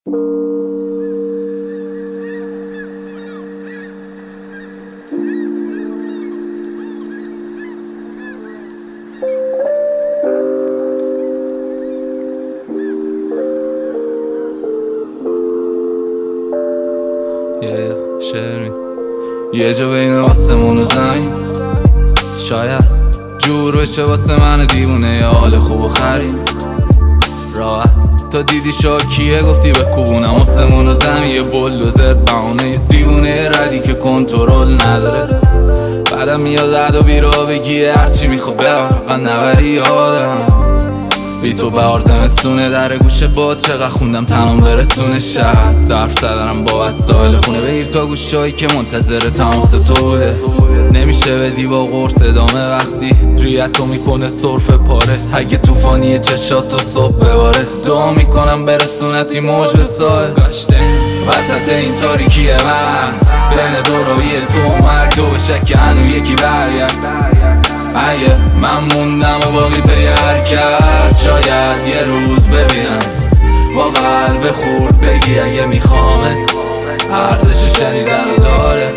یه جا بین آسمون و زمین شاید جور بشه واسه من دیوونه یه حال خوب و خریم راحت تا دیدی شاکیه گفتی به کوبونم آسمون و زمین یه بلدوزر بهونه یه دیوونه ردی که کنترل نداره بعدم میاد رد و بیرا بگی هرچی میخوا ببر فقط نبری یادم بی تو بهار زمستونه در گوشه با چقدر خوندم تنم برسونه شهر صرف زدنم با وسایل خونه بگیر تا گوشایی که منتظر تماس تو بوده نمیشه بدی با قرص ادامه وقتی ریتو میکنه سرف پاره اگه توفانی چشاتو صبح بباره دعا میکنم برسونتی موج به ساحل وسط این تاریکی محض بین دورایی تو و مرگ دو بشه که هنو یکی برگرد اگه من موندم و باقی پی حرکت شاید یه روز ببینمت با قلب خورد بگی اگه میخوامت ارزش شنیدن رو داره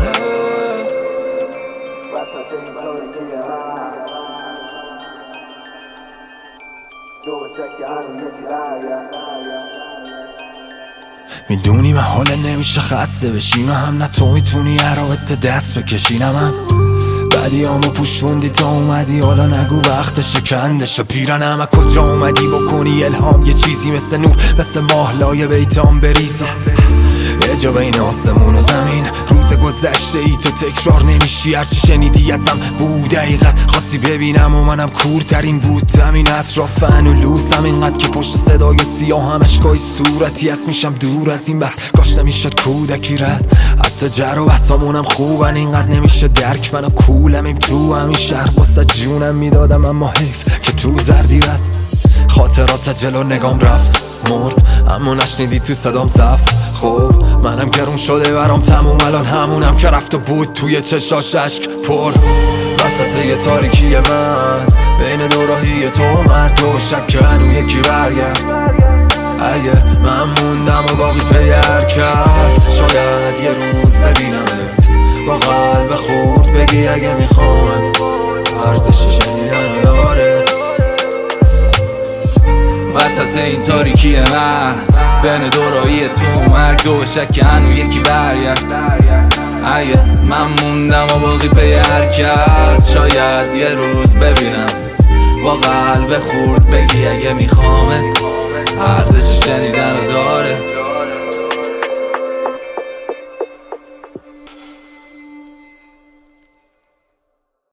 میدونی من حالا نمیشه خسته بشی من هم نه تو میتونی عرابت دست بکشی نه من بدیامو پوشوندی تا اومدی حالا نگو وقتشه کندشه پیرنم از کجا اومدی بکنی الهام یه چیزی مثل نور مثل ماه لایه بیتام بریزی یه جا بین آسمون و زمین روز گذشته ای تو تکرار نمیشی هرچی شنیدی ازم بود حقیقت خواستی ببینم و منم کورترین بودم این اطراف انولوسم اینقدر که پشت صدای سیاه همش گاهی صورتی هست میشم دور از این بحث کاش نمیشد کودکی رد حتی جر و بحثامونم خوبن اینقدر نمیشه درک منو کولمیم تو همین شهر واسه جونم میدادم اما حیف که تو زردی رد خاطرات جلو نگام رفت مرد اما نشنیدی تو صدام صف خب منم گرون شده برام تموم الان همونم که رفت و بود توی چشاش اشک پر وسط یه تاریکی مز بین دوراهی تو و مرد و شک که هنو یکی برگرد اگه من موندم و باقی پی حرکت شاید یه روز ببینمت با قلب خورد بگی اگه میخوامت ارزش شنیدن رو داره وسط این تاریکی محض بین دورایی تو و مرگ دو شک که هنو یکی برگرد اگه من موندم و باقی پی حرکت شاید یه روز ببینمت با قلب خورد بگی اگه میخوامت ارزش شنیدن رو داره